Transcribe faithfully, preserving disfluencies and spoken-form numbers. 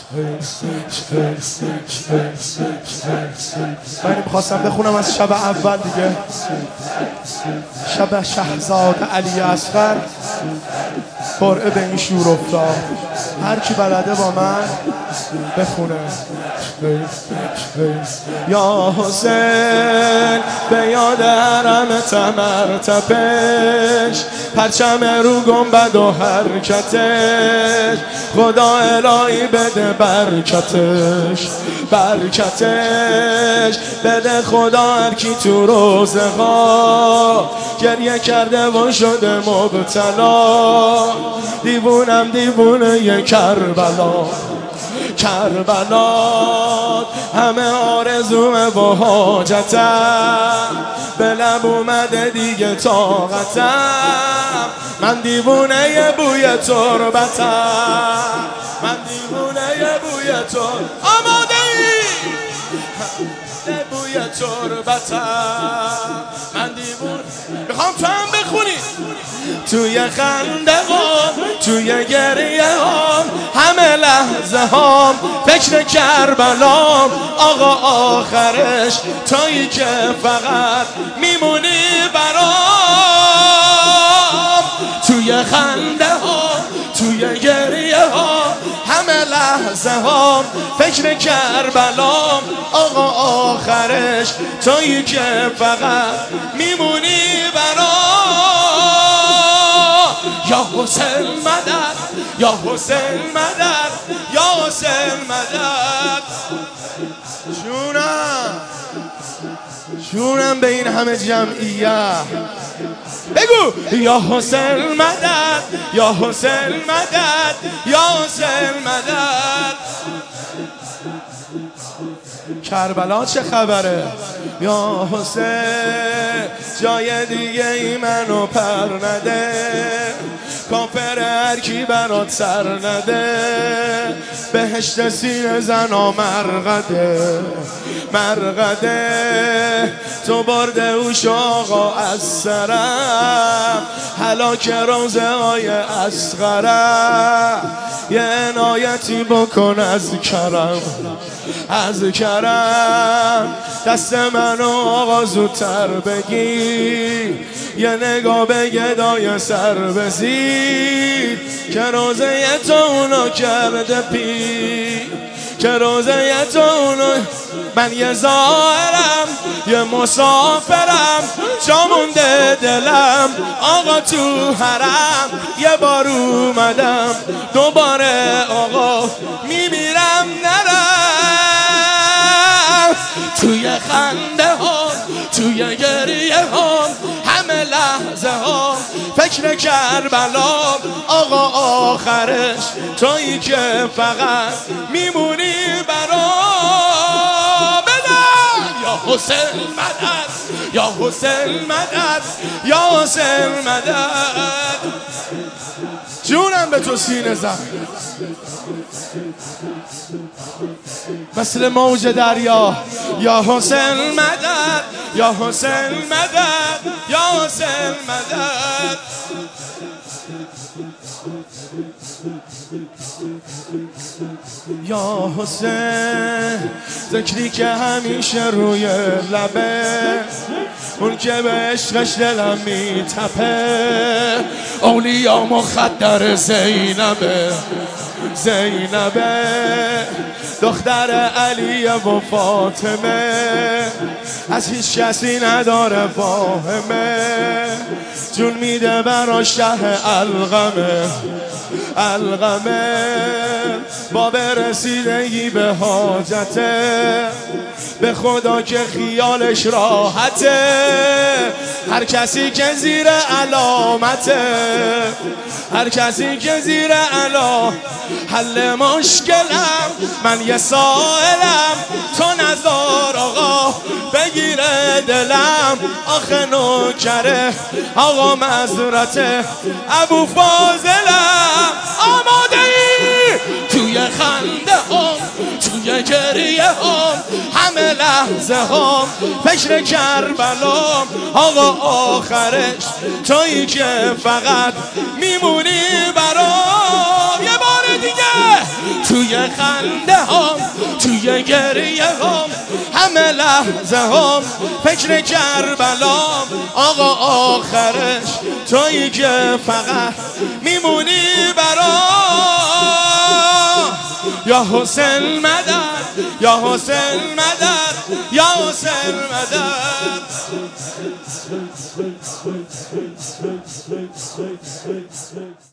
من میخواستم بخونم از شب اول دیگه، شب شهزاده علی اصغر قرعه به این شور افتاد. هر کی بلده با من بخونه. یا حسین به یاد حرم تمر تپش، پرچم رو گنبد و حرکتش، خدا الهی بده برکتش برکتش بده خدا. هر کی تو روزها گریه کرده و شده مبتلا، دیوونم دیوونه کربلا کربلا، همه آرزومه و حاجتم، به لب اومده دیگه طاقتم، من دیوونه ی بوی تربتم، من دیوونه ی بوی تر آماده ای بوی تربتم، من دیوونه. میخوام تو هم بخونی. توی خنده هام توی گریه هام همه لحظه هام فکر کربلام، آقا آخرش تویی که فقط میمونی برام. توی خنده هام توی گریه هام همه لحظه هام فکر کربلام، آقا آخرش تویی که فقط میمونی برام. یا حسین مدد یا حسین مدد یا حسین مدد. جونم جونم به این همه جمعیت بگو. یا حسین مدد یا حسین مدد یا حسین مدد. کربلا چه خبره؟ یا حسین جای دیگه ای منو پر نده، کافر هر کی برات سر نده، بهشت سینه زنا مرقده مرقده، تو برده اوش آقا از سرم، هلاک روزه های اصغرم، یه عنایتی بکن از کرم از کرم، دست منو آقا زودتر بگیر، یه نگاه به گدای سر بزید، که روزه تو اونو کرده پیر، که روزه تو اونو. من یه زائرم یه مسافرم، جا مونده دلم آقا تو حرم، یه بار اومدم دوباره آقا میمیرم نرم. توی خنده ها توی گریه ها همه لحظه ها فکر کربلا، آقا آخرش تویی که فقط میمونی برام. بدن یا حسین مدد یا حسین مدد یا حسین مدد. جونم به تو سینه زن مثل موج دریا. یا حسین مدد یا حسین مدد یا حسین مدد. یا حسین ذکری که همیشه روی لبه، اون که به عشقش دلم میتپه، اولیا مخدر زینبه زینبه، دختر علی و فاطمه، از هیچ کسی نداره فاهمه، جون میده براش شه القمه القمه، با برسیدگی به حاجته، به خدا که خیالش راحته، هر کسی که زیر علامته، هر کسی که زیر علام حل مشکلم، من یه سائلم تو نزار آقا بگیره دلم، آخه نوکره آقا مزرته ابو فاضلم. آماده ای توی خنده هم توی گریه هم همه لحظه هم فکر کربلام، آقا آخرش تویی که فقط میمونی برام. یه بار دیگه توی خنده هم توی گریه هم همه لحظه هم فکر کربلام. آقا آخرش تویی که فقط میمونی برام. یا حسین مدد یا حسین مدد یا حسین مدد.